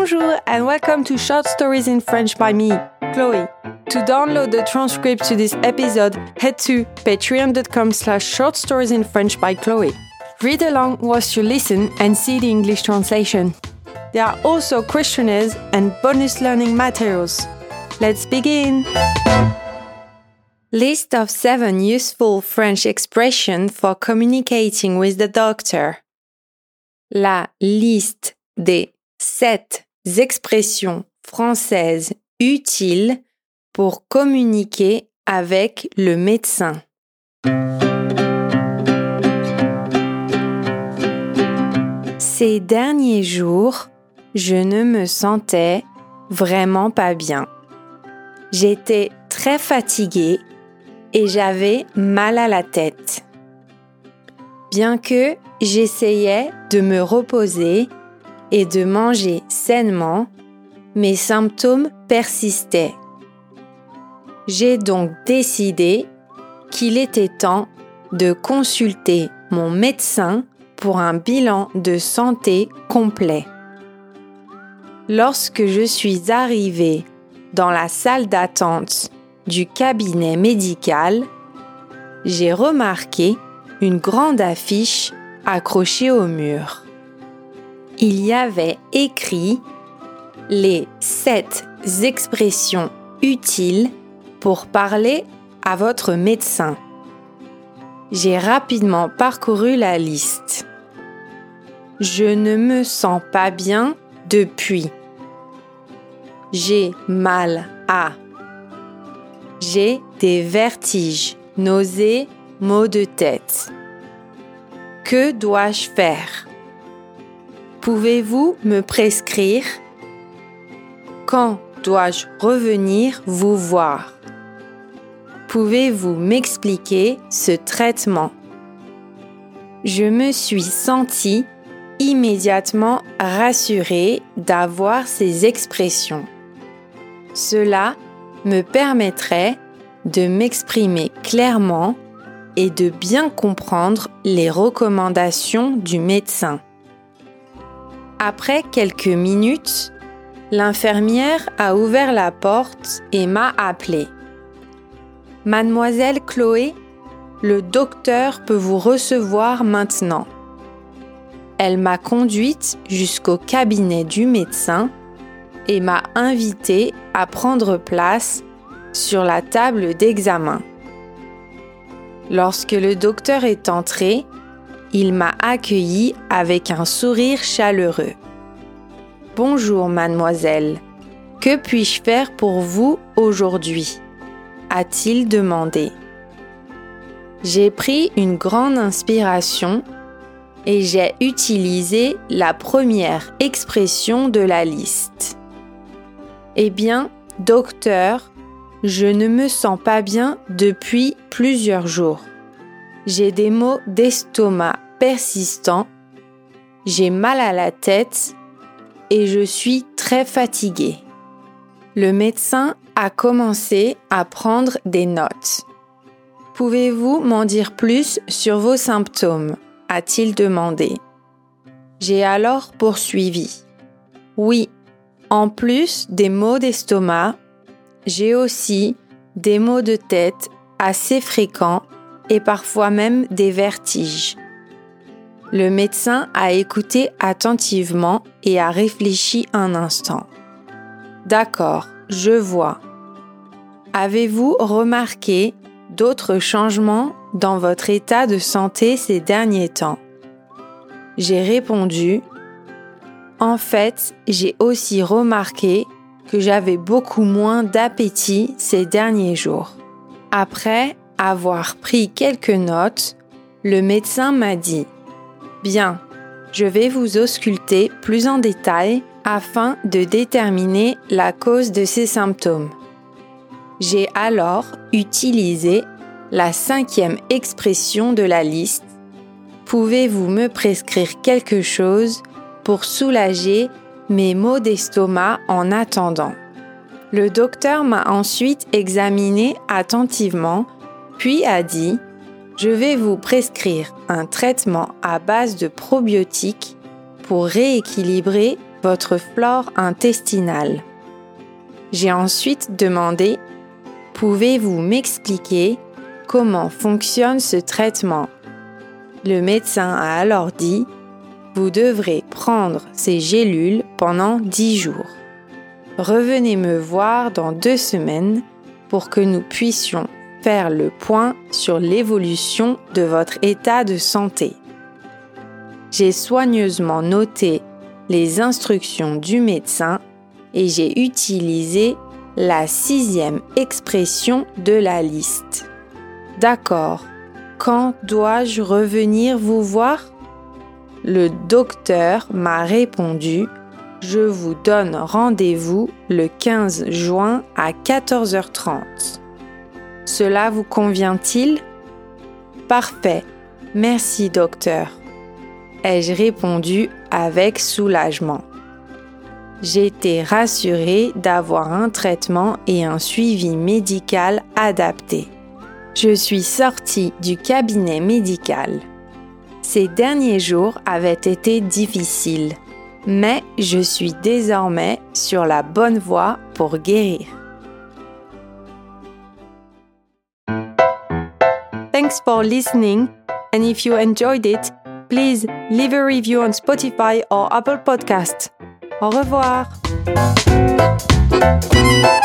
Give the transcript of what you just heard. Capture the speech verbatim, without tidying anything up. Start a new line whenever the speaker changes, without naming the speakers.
Bonjour and welcome to Short Stories in French by me, Chloe. To download the transcript to this episode, head to patreon.com slash short stories in French by Chloe. Read along whilst you listen and see the English translation. There are also questionnaires and bonus learning materials. Let's begin! List of seven useful French expressions for communicating with the doctor. La liste des sept expressions françaises utiles pour communiquer avec le médecin. Ces derniers jours, je ne me sentais vraiment pas bien. J'étais très fatiguée et j'avais mal à la tête. Bien que j'essayais de me reposer et de manger sainement, mes symptômes persistaient. J'ai donc décidé qu'il était temps de consulter mon médecin pour un bilan de santé complet. Lorsque je suis arrivée dans la salle d'attente du cabinet médical, j'ai remarqué une grande affiche accrochée au mur. Il y avait écrit « Les sept expressions utiles pour parler à votre médecin ». J'ai rapidement parcouru la liste. Je ne me sens pas bien depuis. J'ai mal à. J'ai des vertiges, nausées, maux de tête. Que dois-je faire? Pouvez-vous me prescrire? Quand dois-je revenir vous voir? Pouvez-vous m'expliquer ce traitement? Je me suis sentie immédiatement rassurée d'avoir ces expressions. Cela me permettrait de m'exprimer clairement et de bien comprendre les recommandations du médecin. Après quelques minutes, l'infirmière a ouvert la porte et m'a appelée. « Mademoiselle Chloé, le docteur peut vous recevoir maintenant. » Elle m'a conduite jusqu'au cabinet du médecin et m'a invitée à prendre place sur la table d'examen. Lorsque le docteur est entré, il m'a accueilli avec un sourire chaleureux. « Bonjour, mademoiselle. Que puis-je faire pour vous aujourd'hui ?» a-t-il demandé. J'ai pris une grande inspiration et j'ai utilisé la première expression de la liste. « Eh bien, docteur, je ne me sens pas bien depuis plusieurs jours. J'ai des maux d'estomac persistants, j'ai mal à la tête et je suis très fatiguée. » Le médecin a commencé à prendre des notes. « Pouvez-vous m'en dire plus sur vos symptômes ?» a-t-il demandé. J'ai alors poursuivi. « Oui, en plus des maux d'estomac, j'ai aussi des maux de tête assez fréquents et parfois même des vertiges. » Le médecin a écouté attentivement et a réfléchi un instant. « D'accord, je vois. Avez-vous remarqué d'autres changements dans votre état de santé ces derniers temps ?» J'ai répondu « En fait, j'ai aussi remarqué que j'avais beaucoup moins d'appétit ces derniers jours. » Après avoir pris quelques notes, le médecin m'a dit « Bien, je vais vous ausculter plus en détail afin de déterminer la cause de ces symptômes. » J'ai alors utilisé la cinquième expression de la liste. « Pouvez-vous me prescrire quelque chose pour soulager mes maux d'estomac en attendant ?» Le docteur m'a ensuite examiné attentivement, puis a dit « Je vais vous prescrire un traitement à base de probiotiques pour rééquilibrer votre flore intestinale. J'ai ensuite demandé « Pouvez-vous m'expliquer comment fonctionne ce traitement ?» Le médecin a alors dit « Vous devrez prendre ces gélules pendant dix jours. Revenez me voir dans deux semaines pour que nous puissions faire le point sur l'évolution de votre état de santé. » J'ai soigneusement noté les instructions du médecin et j'ai utilisé la sixième expression de la liste. D'accord, quand dois-je revenir vous voir ? Le docteur m'a répondu « Je vous donne rendez-vous le quinze juin à quatorze heures trente. Cela vous convient-il ? Parfait, merci docteur. Ai-je répondu avec soulagement. J'étais rassurée d'avoir un traitement et un suivi médical adapté. Je suis sortie du cabinet médical. Ces derniers jours avaient été difficiles, mais je suis désormais sur la bonne voie pour guérir. Thanks for listening, and if you enjoyed it, please leave a review on Spotify or Apple Podcasts. Au revoir.